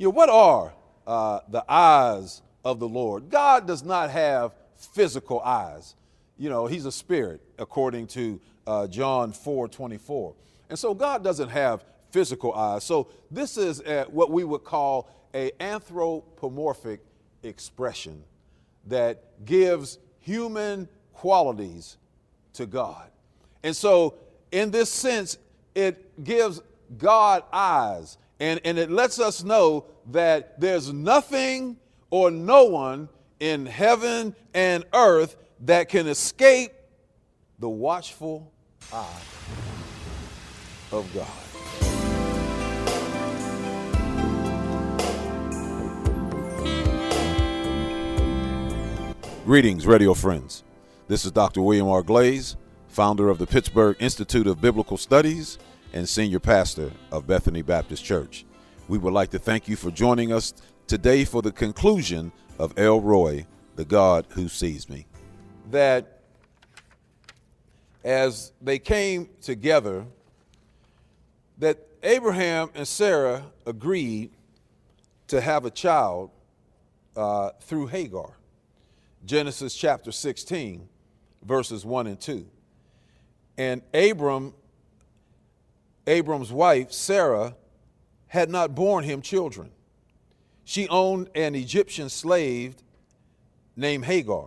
What are the eyes of the Lord? God does not have physical eyes. He's a spirit, according to John 4:24. And so God doesn't have physical eyes. So this is what we would call an anthropomorphic expression that gives human qualities to God. And so in this sense, it gives God eyes. And it lets us know that there's nothing or no one in heaven and earth that can escape the watchful eye of God. Greetings, radio friends. This is Dr. William R. Glaze, founder of the Pittsburgh Institute of Biblical Studies and senior pastor of Bethany Baptist Church. We would like to thank you for joining us today for the conclusion of El Roi, the God who sees me. That as they came together, that Abraham and Sarah agreed to have a child through Hagar. Genesis chapter 16, verses 1 and 2. And Abram's wife, Sarah, had not borne him children. She owned an Egyptian slave named Hagar.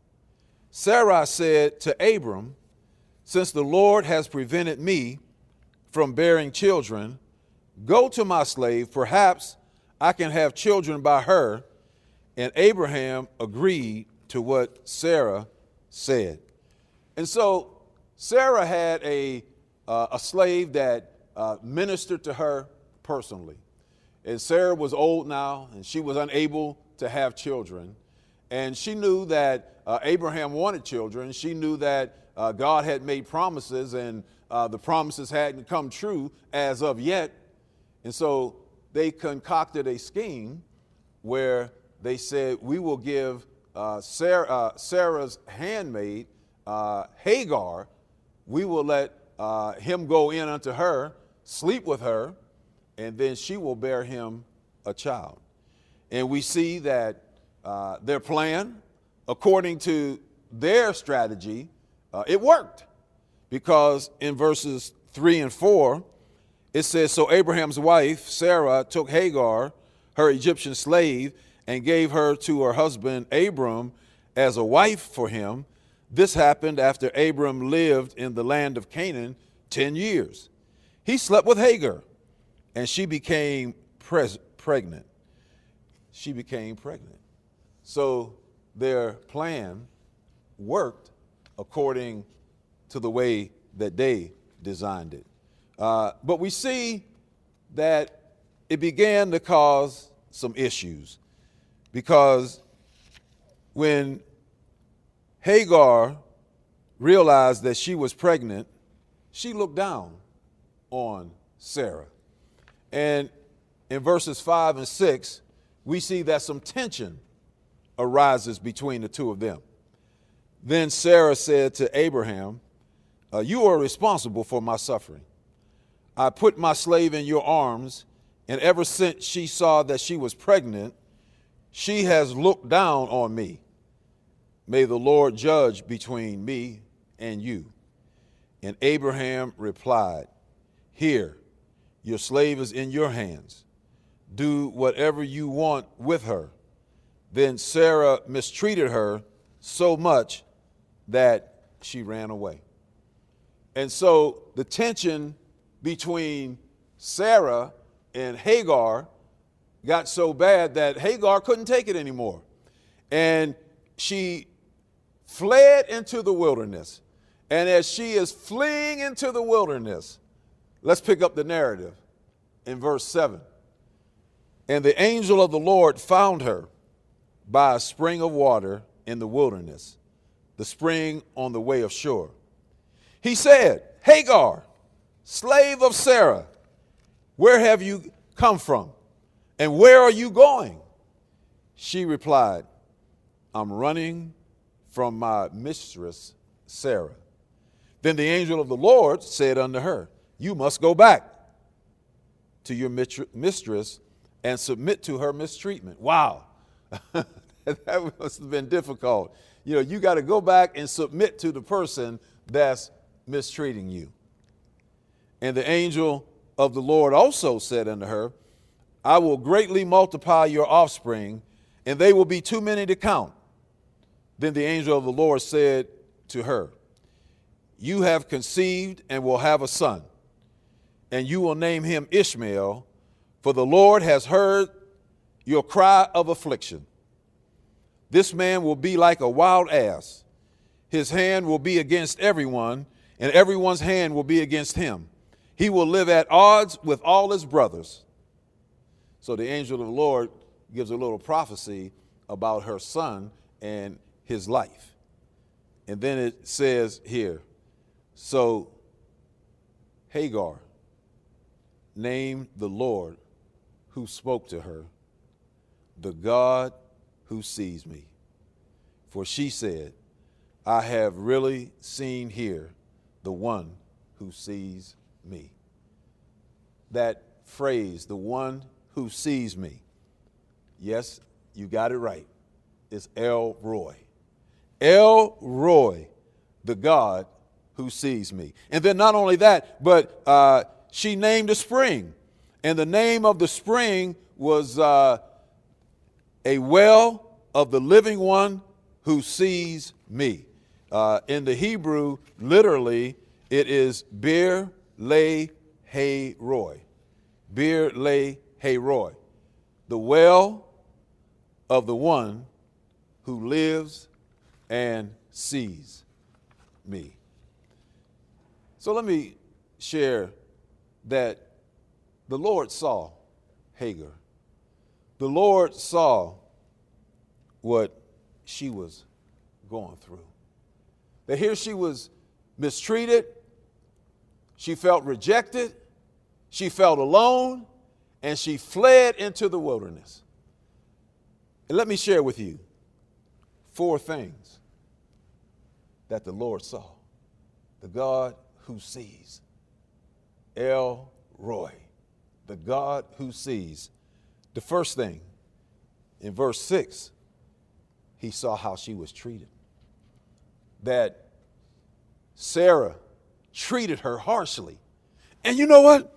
Sarai said to Abram, "Since the Lord has prevented me from bearing children, go to my slave. Perhaps I can have children by her." And Abraham agreed to what Sarah said. And so Sarah had a slave that ministered to her personally. And Sarah was old now, and she was unable to have children. And she knew that Abraham wanted children. She knew that God had made promises, and the promises hadn't come true as of yet. And so they concocted a scheme where they said, we will give Sarah's handmaid, Hagar, we will let him go in unto her, sleep with her, and then she will bear him a child. And we see that their plan, according to their strategy, it worked. Because in verses 3 and 4, it says, "So Abraham's wife, Sarah, took Hagar, her Egyptian slave, and gave her to her husband Abram as a wife for him. This happened after Abram lived in the land of Canaan 10 years. He slept with Hagar, and she became pregnant." She became pregnant. So their plan worked according to the way that they designed it. But we see that it began to cause some issues, because when Hagar realized that she was pregnant, she looked down on Sarah. And in verses 5 and 6, we see that some tension arises between the two of them. Then Sarah said to Abraham, "You are responsible for my suffering. I put my slave in your arms, and ever since she saw that she was pregnant, she has looked down on me. May the Lord judge between me and you." And Abraham replied, "Here, your slave is in your hands. Do whatever you want with her." Then Sarah mistreated her so much that she ran away. And so the tension between Sarah and Hagar got so bad that Hagar couldn't take it anymore. And she fled into the wilderness. And as she is fleeing into the wilderness, let's pick up the narrative in verse 7. "And the angel of the Lord found her by a spring of water in the wilderness, the spring on the way of Shur. He said, 'Hagar, slave of Sarah, where have you come from? And where are you going?' She replied, 'I'm running from my mistress Sarah.' Then the angel of the Lord said unto her, 'You must go back to your mistress and submit to her mistreatment. Wow. That must have been difficult. You know, you got to go back and submit to the person that's mistreating you. And the angel of the Lord also said unto her, I will greatly multiply your offspring, and they will be too many to count. Then the angel of the Lord said to her, you have conceived and will have a son, and you will name him Ishmael, for the Lord has heard your cry of affliction. This man will be like a wild ass. His hand will be against everyone, and everyone's hand will be against him. He will live at odds with all his brothers. So the angel of the Lord gives a little prophecy about her son and his life. And then it says here, so Hagar named the Lord who spoke to her, the God who sees me. For she said, I have really seen here the one who sees me. That phrase, the one who sees me, yes, you got it right. It's El Roi. El Roi, the God who sees me. And then not only that, but she named a spring. And the name of the spring was a well of the living one who sees me. In the Hebrew, literally, it is Bir Le Hay Roy. Bir Le Hay Roy. The well of the one who lives and sees me. So let me share that the Lord saw Hagar. The Lord saw what she was going through. That here she was mistreated, she felt rejected, she felt alone, and she fled into the wilderness. And let me share with you 4 things that the Lord saw. The God who sees. El Roi, the God who sees. The first thing, in verse 6, he saw how she was treated. That Sarah treated her harshly. And you know what?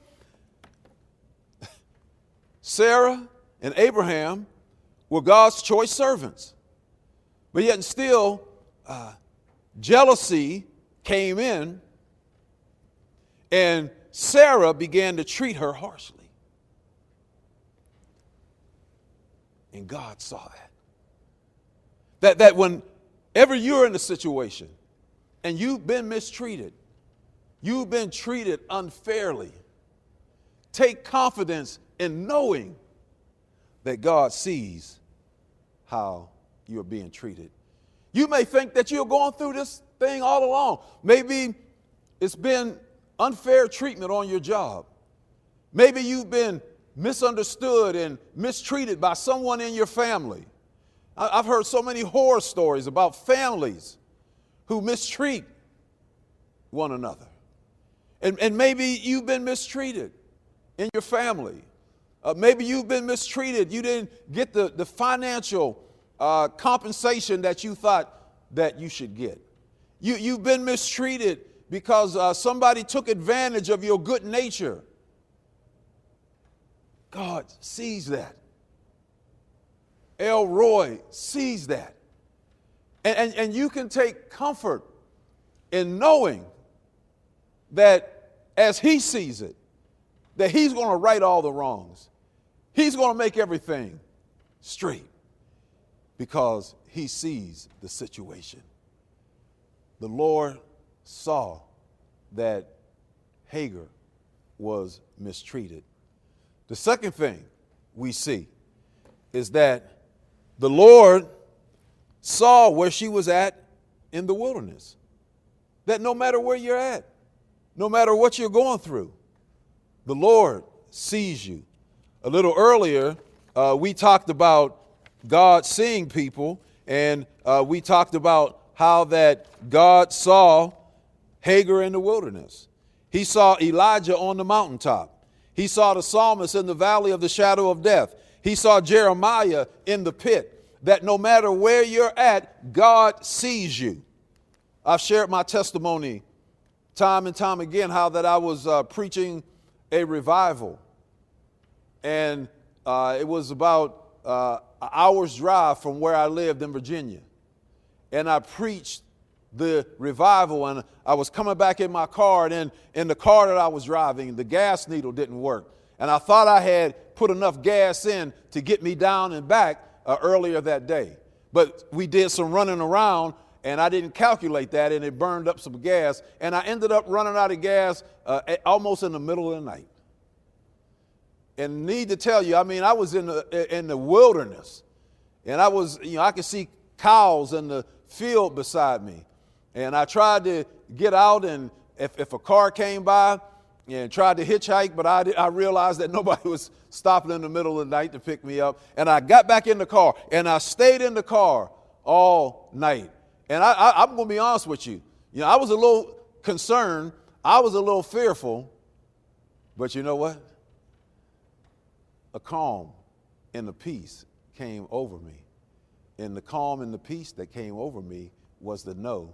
Sarah and Abraham were God's choice servants. But yet and still, jealousy came in, and Sarah began to treat her harshly. And God saw that. That whenever you're in a situation and you've been mistreated, you've been treated unfairly, take confidence in knowing that God sees how you're being treated. You may think that you're going through this thing all along. Maybe it's been unfair treatment on your job. Maybe you've been misunderstood and mistreated by someone in your family. I've heard so many horror stories about families who mistreat one another. And maybe you've been mistreated in your family. Maybe you've been mistreated. You didn't get the financial compensation that you thought that you should get. You've been mistreated because somebody took advantage of your good nature. God sees that. El Roi sees that. And you can take comfort in knowing that as he sees it, that he's going to right all the wrongs. He's going to make everything straight because he sees the situation. The Lord saw that Hagar was mistreated. The second thing we see is that the Lord saw where she was at in the wilderness. That no matter where you're at, no matter what you're going through, the Lord sees you. A little earlier, we talked about God seeing people, and we talked about how that God saw Hagar in the wilderness. He saw Elijah on the mountaintop. He saw the psalmist in the valley of the shadow of death. He saw Jeremiah in the pit, that no matter where you're at, God sees you. I've shared my testimony time and time again, how that I was preaching a revival. And it was about an hour's drive from where I lived in Virginia. And I preached the revival, and I was coming back in my car, and in the car that I was driving, the gas needle didn't work. And I thought I had put enough gas in to get me down and back earlier that day. But we did some running around, and I didn't calculate that, and it burned up some gas. And I ended up running out of gas almost in the middle of the night. And need to tell you, I mean, I was in the wilderness, and I was, I could see cows in the field beside me. And I tried to get out, and if a car came by and tried to hitchhike, but I realized that nobody was stopping in the middle of the night to pick me up. And I got back in the car, and I stayed in the car all night. And I'm going to be honest with you. I was a little concerned. I was a little fearful. But you know what? A calm and a peace came over me. And the calm and the peace that came over me was to know,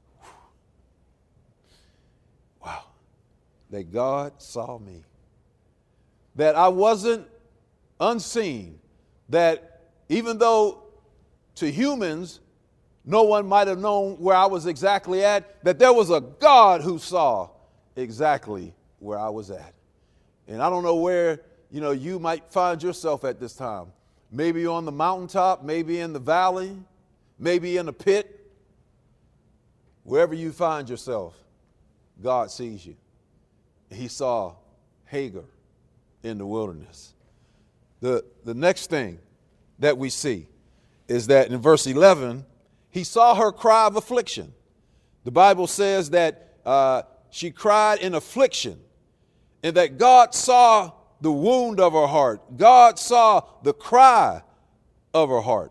wow, that God saw me, that I wasn't unseen, that even though to humans no one might have known where I was exactly at, that there was a God who saw exactly where I was at. And I don't know where, you might find yourself at this time. Maybe on the mountaintop, maybe in the valley, maybe in a pit. Wherever you find yourself, God sees you. He saw Hagar in the wilderness. The next thing that we see is that in verse 11, he saw her cry of affliction. The Bible says that she cried in affliction, and that God saw the wound of her heart. God saw the cry of her heart.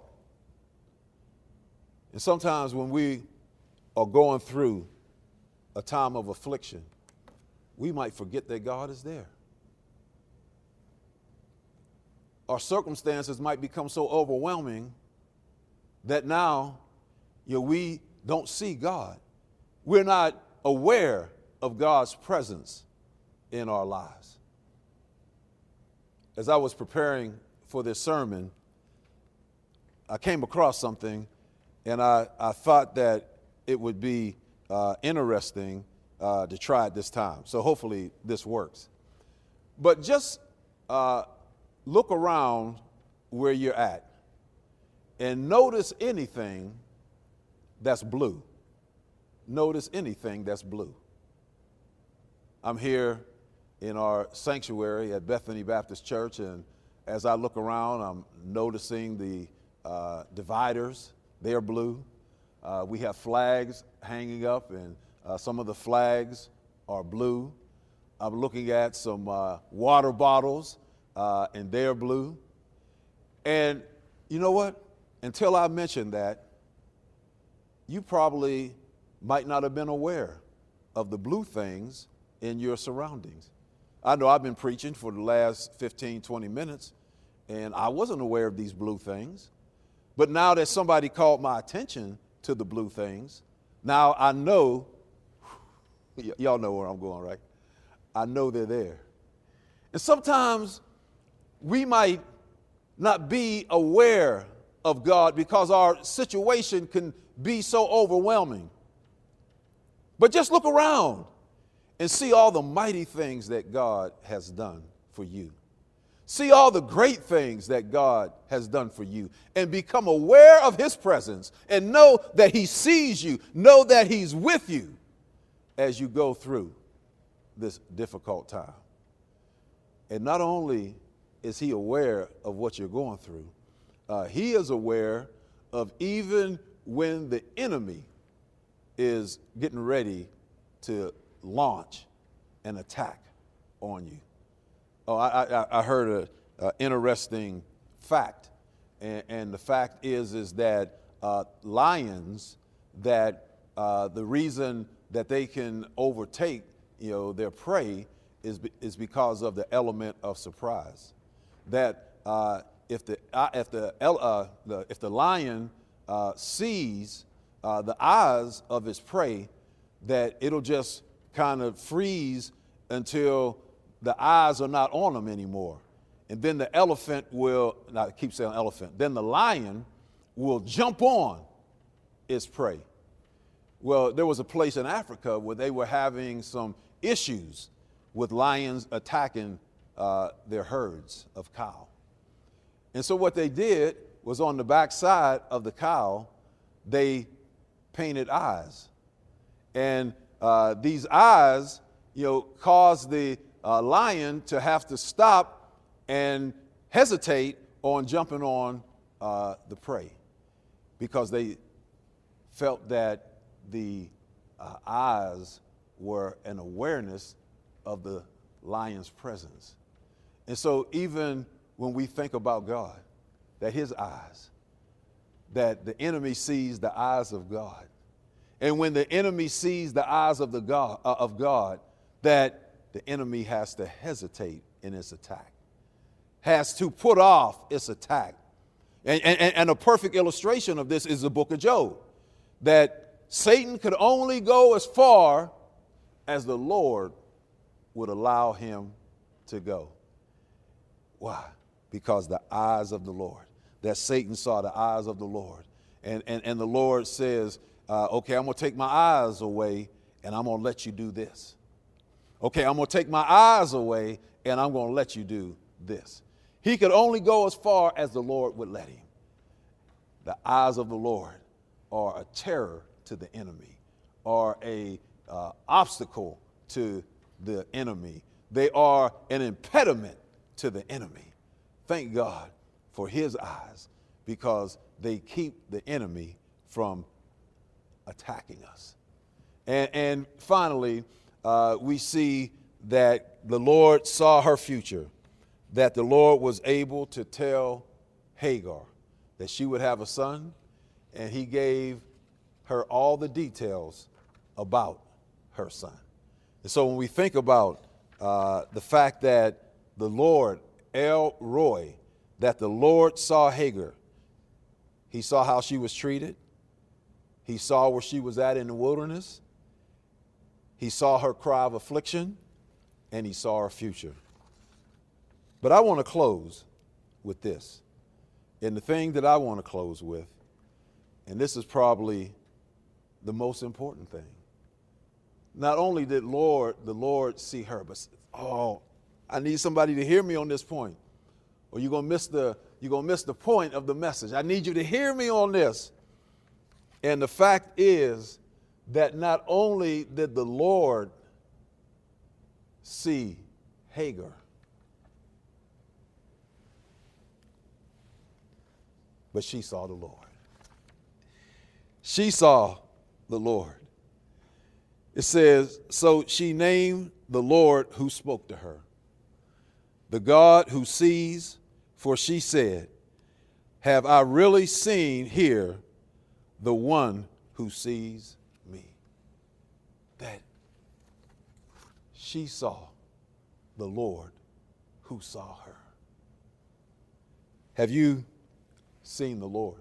And sometimes when we are going through a time of affliction, we might forget that God is there. Our circumstances might become so overwhelming that now, we don't see God. We're not aware of God's presence in our lives. As I was preparing for this sermon, I came across something, and I thought that it would be interesting to try it this time. So hopefully this works. But just look around where you're at and notice anything that's blue. Notice anything that's blue. I'm here in our sanctuary at Bethany Baptist Church, and as I look around, I'm noticing the dividers. They're blue. We have flags hanging up, and some of the flags are blue. I'm looking at some water bottles, and they're blue. And you know what? Until I mentioned that, you probably might not have been aware of the blue things in your surroundings. I know I've been preaching for the last 15, 20 minutes, and I wasn't aware of these blue things. But now that somebody called my attention to the blue things, now I know, y'all know where I'm going, right? I know they're there. And sometimes we might not be aware of God because our situation can be so overwhelming. But just look around and see all the mighty things that God has done for you. See all the great things that God has done for you, and become aware of his presence, and know that he sees you, know that he's with you as you go through this difficult time. And not only is he aware of what you're going through, he is aware of even when the enemy is getting ready to launch an attack on you. Oh, I heard an interesting fact, and the fact is that lions, that the reason that they can overtake their prey is because of the element of surprise. That if the lion sees the eyes of its prey, that it'll just kind of freeze until the eyes are not on them anymore. And then the elephant will, I keep saying elephant, then the lion will jump on its prey. Well, there was a place in Africa where they were having some issues with lions attacking their herds of cow. And so what they did was on the back side of the cow, they painted eyes. And these eyes, caused the lion to have to stop and hesitate on jumping on the prey, because they felt that the eyes were an awareness of the lion's presence. And so even when we think about God, that his eyes, that the enemy sees the eyes of God. And when the enemy sees the eyes of God, that the enemy has to hesitate in its attack, has to put off its attack. And a perfect illustration of this is the book of Job, that Satan could only go as far as the Lord would allow him to go. Why? Because the eyes of the Lord, that Satan saw the eyes of the Lord. And the Lord says, okay, I'm going to take my eyes away and I'm going to let you do this. Okay, I'm going to take my eyes away and I'm going to let you do this. He could only go as far as the Lord would let him. The eyes of the Lord are a terror to the enemy, are a obstacle to the enemy. They are an impediment to the enemy. Thank God for his eyes, because they keep the enemy from attacking us. And finally, we see that the Lord saw her future, that the Lord was able to tell Hagar that she would have a son, and he gave her all the details about her son. And so when we think about the fact that the Lord, El Roi, that the Lord saw Hagar, he saw how she was treated, he saw where she was at in the wilderness, he saw her cry of affliction, and he saw her future. But I want to close with this. And the thing that I want to close with, and this is probably the most important thing. Not only did the Lord see her, but I need somebody to hear me on this point, or you're gonna miss the point of the message. I need you to hear me on this. And the fact is that not only did the Lord see Hagar, but she saw the Lord. She saw the Lord. It says, so she named the Lord who spoke to her, the God who sees, for she said, have I really seen here the one who sees me? That she saw the Lord who saw her. Have you seen the Lord?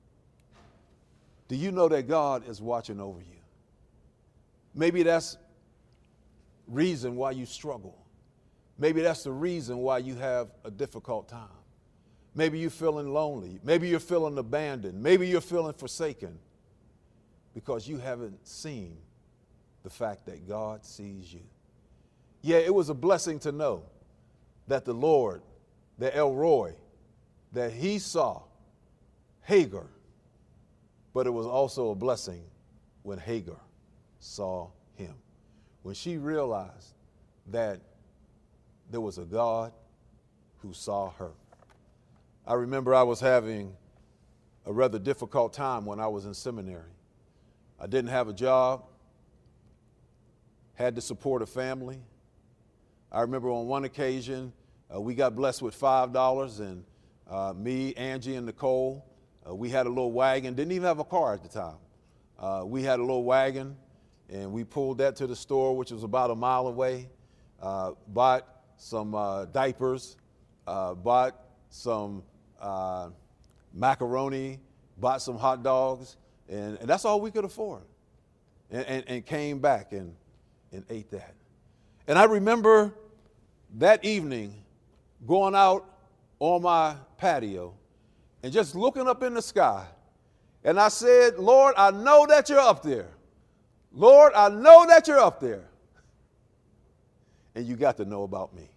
Do you know that God is watching over you? Maybe that's reason why you struggle. Maybe that's the reason why you have a difficult time. Maybe you're feeling lonely. Maybe you're feeling abandoned. Maybe you're feeling forsaken, because you haven't seen the fact that God sees you. Yeah, it was a blessing to know that the Lord, the El Roi, that he saw Hagar, but it was also a blessing when Hagar saw him, when she realized that there was a God who saw her. I remember I was having a rather difficult time when I was in seminary. I didn't have a job, had to support a family. I remember on one occasion, we got blessed with $5, and me, Angie, and Nicole, we had a little wagon, didn't even have a car at the time. We had a little wagon, and we pulled that to the store, which was about a mile away. bought some diapers, bought some macaroni, bought some hot dogs, and that's all we could afford. And came back and ate that. And I remember that evening going out on my patio and just looking up in the sky. And I said, Lord, I know that you're up there. Lord, I know that you're up there. And you got to know about me.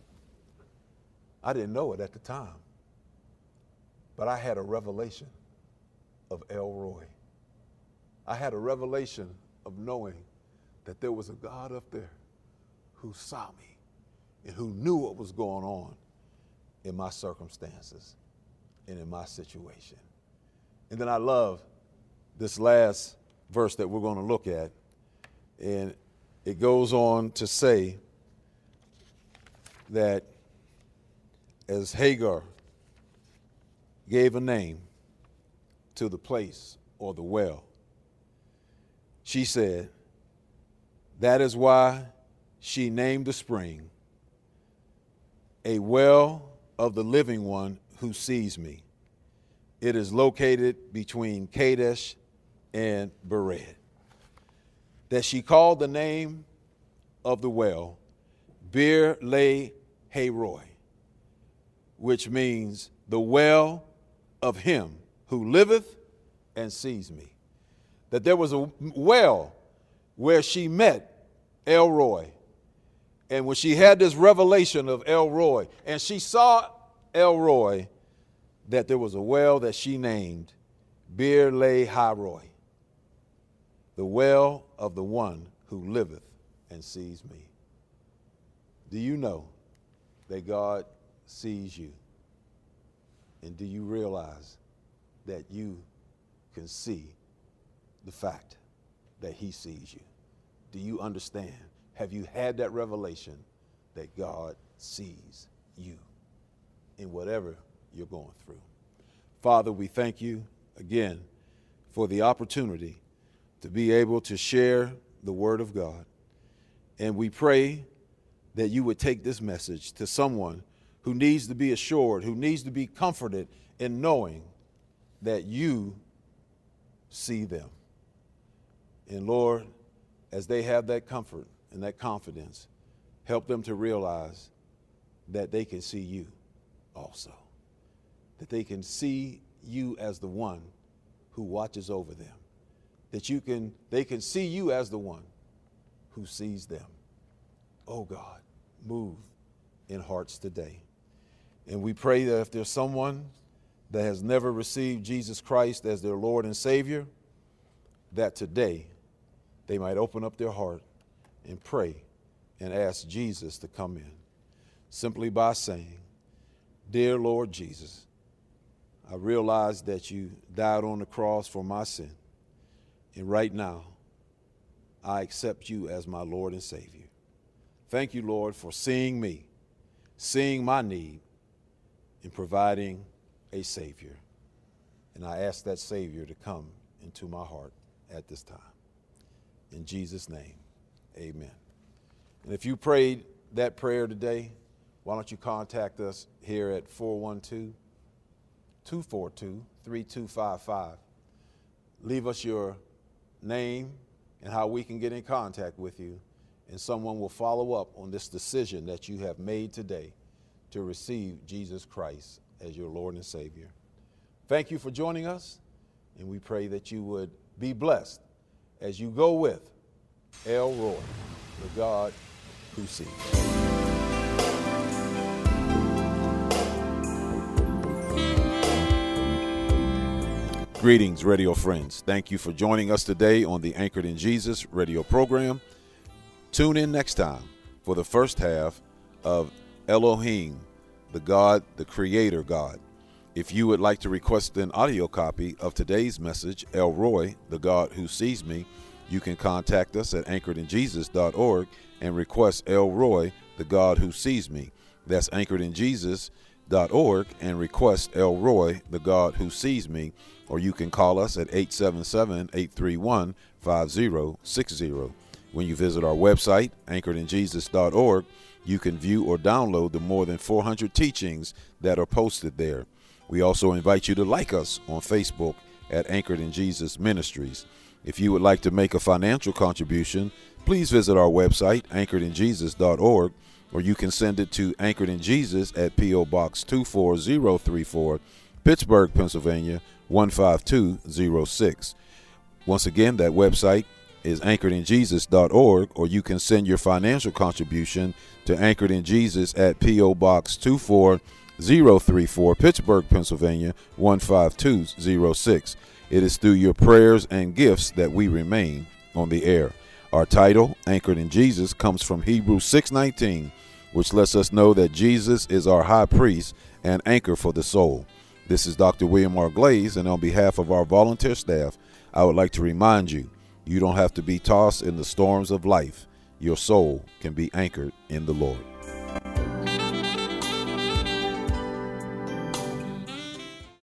I didn't know it at the time, but I had a revelation of El Roy. I had a revelation of knowing that there was a God up there who saw me and who knew what was going on in my circumstances and in my situation. And then I love this last verse that we're going to look at. And it goes on to say that as Hagar gave a name to the place or the well, she said, that is why she named the spring a well of the living one who sees me. It is located between Kadesh and Bered. That she called the name of the well Bir Le Haroy, which means the well of him who liveth and sees me. That there was a well where she met El Roy. And when she had this revelation of El Roy, and she saw El Roy, that there was a well that she named Bir Le Haroy, the well of the one who liveth and sees me. Do you know that God sees you? And do you realize that you can see the fact that he sees you? Do you understand? Have you had that revelation that God sees you in whatever you're going through? Father, we thank you again for the opportunity to be able to share the word of God. And we pray that you would take this message to someone who needs to be assured, who needs to be comforted in knowing that you see them. And Lord, as they have that comfort and that confidence, help them to realize that they can see you also. That they can see you as the one who watches over them. That they can see you as the one who sees them. Oh God, move in hearts today. And we pray that if there's someone that has never received Jesus Christ as their Lord and Savior, that today they might open up their heart and pray and ask Jesus to come in, simply by saying, Dear Lord Jesus, I realize that you died on the cross for my sin, and right now I accept you as my Lord and Savior. Thank you, Lord, for seeing me, seeing my need, and providing a Savior. And I ask that Savior to come into my heart at this time. In Jesus' name, amen. And if you prayed that prayer today, why don't you contact us here at 412-242-3255. Leave us your name and how we can get in contact with you, and someone will follow up on this decision that you have made today to receive Jesus Christ as your Lord and Savior. Thank you for joining us, and we pray that you would be blessed as you go with El Roy, the God who sees. Greetings, radio friends. Thank you for joining us today on the Anchored in Jesus radio program. Tune in next time for the first half of Elohim, the God, the Creator God. If you would like to request an audio copy of today's message, El Roy, the God who sees me, you can contact us at anchoredinjesus.org and request El Roy, the God who sees me. That's anchoredinjesus.org and request El Roy, the God who sees me. Or you can call us at 877-831-5060. When you visit our website, anchoredinjesus.org, you can view or download the more than 400 teachings that are posted there. We also invite you to like us on Facebook at Anchored in Jesus Ministries. If you would like to make a financial contribution, please visit our website, anchoredinjesus.org, or you can send it to Anchored in Jesus at P.O. Box 24034, Pittsburgh, Pennsylvania, 15206. Once again, that website is anchoredinjesus.org, or you can send your financial contribution to Anchored in Jesus at P.O. Box 24034, Pittsburgh, Pennsylvania, 15206. It is through your prayers and gifts that we remain on the air. Our title, Anchored in Jesus, comes from Hebrews 6:19, which lets us know that Jesus is our high priest and anchor for the soul. This is Dr. William R. Glaze, and on behalf of our volunteer staff, I would like to remind you, you don't have to be tossed in the storms of life. Your soul can be anchored in the Lord.